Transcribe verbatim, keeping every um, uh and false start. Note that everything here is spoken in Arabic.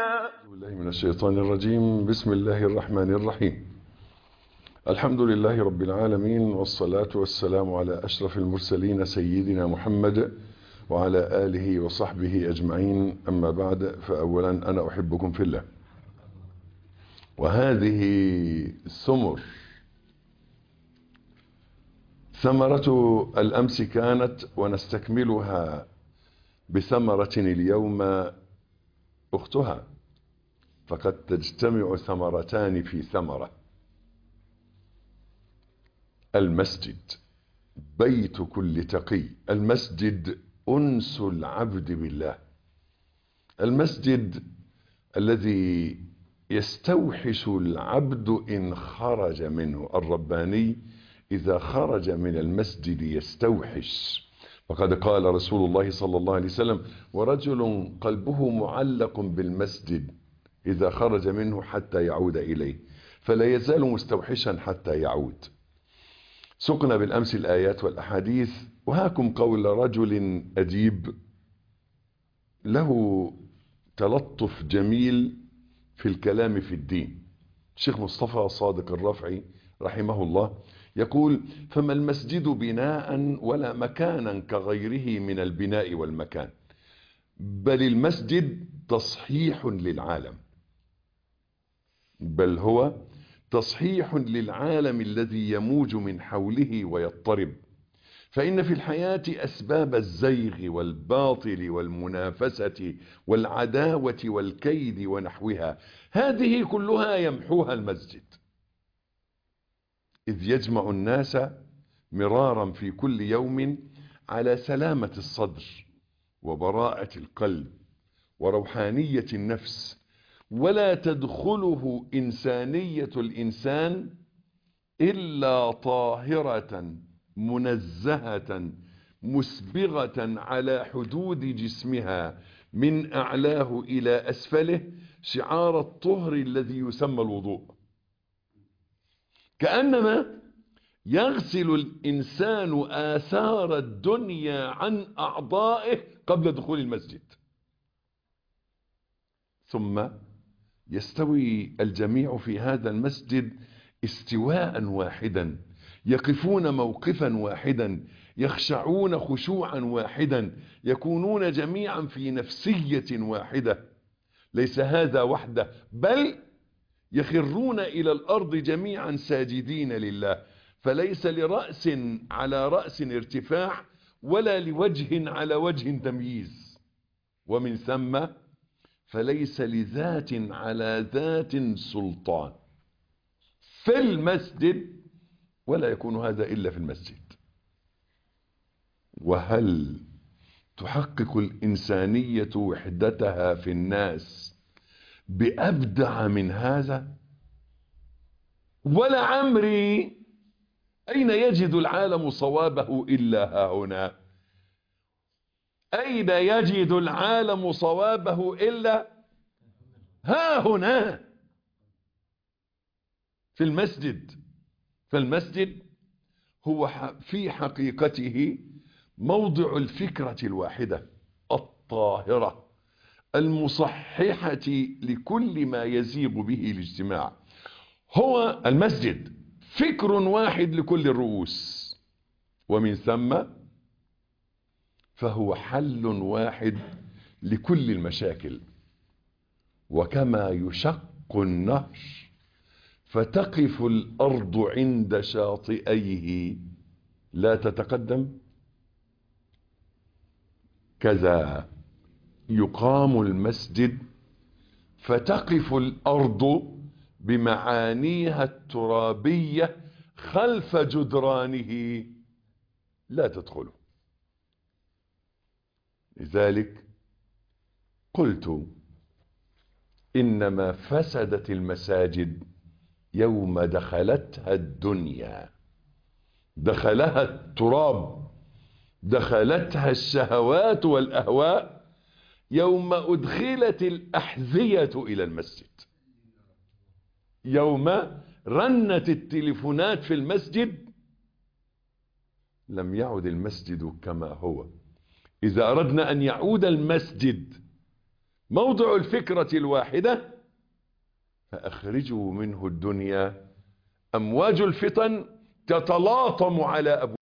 أعوذ بالله من الشيطان الرجيم. بسم الله الرحمن الرحيم. الحمد لله رب العالمين، والصلاة والسلام على أشرف المرسلين سيدنا محمد وعلى آله وصحبه أجمعين. أما بعد، فأولا أنا أحبكم في الله، وهذه الثمر ثمرة الأمس كانت، ونستكملها بثمرة اليوم أختها، فقد تجتمع ثمرتان في ثمرة. المسجد بيت كل تقي، المسجد أنس العبد بالله، المسجد الذي يستوحش العبد إن خرج منه. الرباني إذا خرج من المسجد يستوحش، وقد قال رسول الله صلى الله عليه وسلم: ورجل قلبه معلق بالمسجد إذا خرج منه حتى يعود إليه، فلا يزال مستوحشا حتى يعود. سقنا بالأمس الآيات والأحاديث، وهاكم قول رجل أديب له تلطف جميل في الكلام في الدين. الشيخ مصطفى صادق الرفعي رحمه الله يقول: فما المسجد بناء ولا مكانا كغيره من البناء والمكان، بل المسجد تصحيح للعالم، بل هو تصحيح للعالم الذي يموج من حوله ويضطرب. فإن في الحياة أسباب الزيغ والباطل والمنافسة والعداوة والكيد ونحوها، هذه كلها يمحوها المسجد، إذ يجمع الناس مرارا في كل يوم على سلامة الصدر وبراءة القلب وروحانية النفس، ولا تدخله إنسانية الإنسان إلا طاهرة منزهة مسبغة على حدود جسمها من أعلاه إلى أسفله، شعار الطهر الذي يسمى الوضوء. كأنما يغسل الإنسان آثار الدنيا عن أعضائه قبل دخول المسجد، ثم يستوي الجميع في هذا المسجد استواء واحدا، يقفون موقفا واحدا، يخشعون خشوعا واحدا، يكونون جميعا في نفسية واحدة. ليس هذا وحده، بل يخرون إلى الأرض جميعا ساجدين لله، فليس لرأس على رأس ارتفاع، ولا لوجه على وجه تمييز، ومن ثم فليس لذات على ذات سلطان في المسجد، ولا يكون هذا إلا في المسجد. وهل تحقق الإنسانية وحدتها في الناس بأبدع من هذا؟ ولا عمري أين يجد العالم صوابه إلا ها هنا، أين يجد العالم صوابه إلا ها هنا، في المسجد. فالمسجد هو في حقيقته موضع الفكرة الواحدة الطاهرة المصححة لكل ما يزيغ به الاجتماع. هو المسجد فكر واحد لكل الرؤوس، ومن ثم فهو حل واحد لكل المشاكل. وكما يشق النهر فتقف الأرض عند شاطئيه لا تتقدم، كذا يقام المسجد فتقف الأرض بمعانيها الترابية خلف جدرانه لا تدخله. لذلك قلت: إنما فسدت المساجد يوم دخلتها الدنيا، دخلها التراب، دخلتها الشهوات والأهواء، يوم أدخلت الأحذية إلى المسجد، يوم رنت التليفونات في المسجد، لم يعد المسجد كما هو. إذا أردنا أن يعود المسجد موضع الفكرة الواحدة فأخرجوا منه الدنيا أمواج الفتن تتلاطم على أبواب